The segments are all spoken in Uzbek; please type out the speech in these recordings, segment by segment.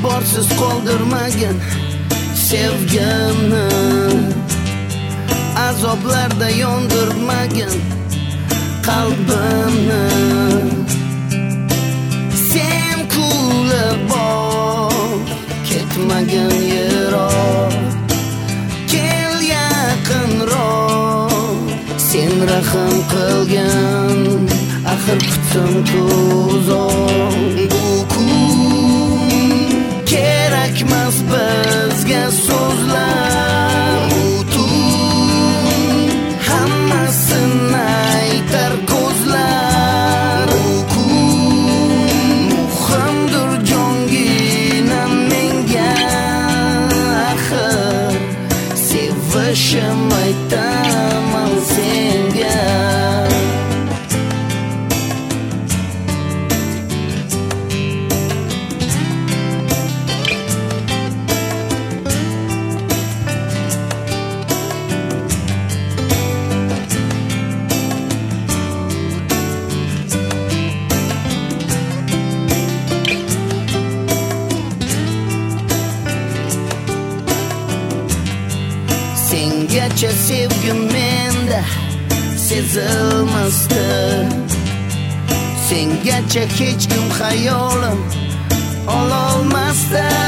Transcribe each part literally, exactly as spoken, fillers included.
e'tiborsiz qoldirmagin sevgimni, azoblarda yondirmagin qalbimni. Sen kulib bor, ketmagin yiroq, kel yaqinroq. Sen rahm qilgin, axir kutim uzoq. Bu kun kerakmas bizga so'zlar, bu tun hammasini aytar ko'zlar. Bu kun muhimdir jongina menga, axir sevishim aytaman senga. Sengacha sevgim menda sezilmasdi, sengacha hech kim xayolim ololmasdi.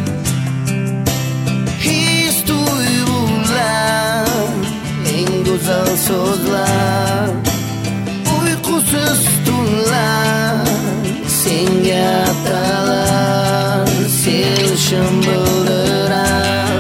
His tuyg'ular, eng go'zal so'zlar, uyqusiz tunlar senga atalar, sevishim bildirar.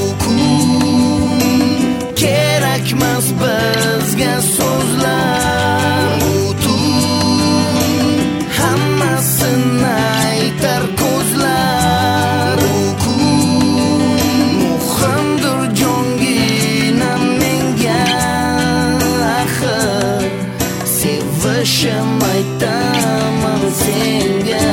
Kerakmas bizga so'zlar, bu tun hammasini aytar ko'zlar. Bu kun muhimdir jongina menga, axir sevishim aytaman senga.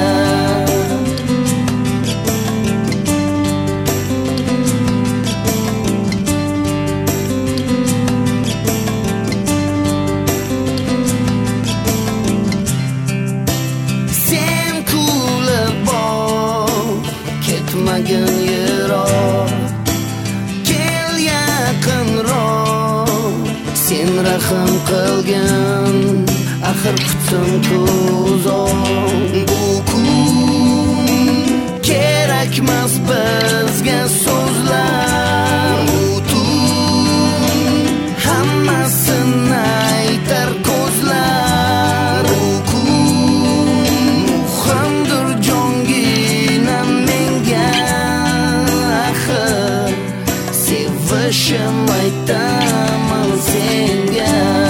Ketmagin yiroq, kel yaqinroq. Sen rahm qilgin, axir kutim uzoq. Bu kun kerakmas bizga so'zlar, bu tun hammasini aytar ko'zlar. Bu kun muhimdir jongina menga, sevishim aytaman senga.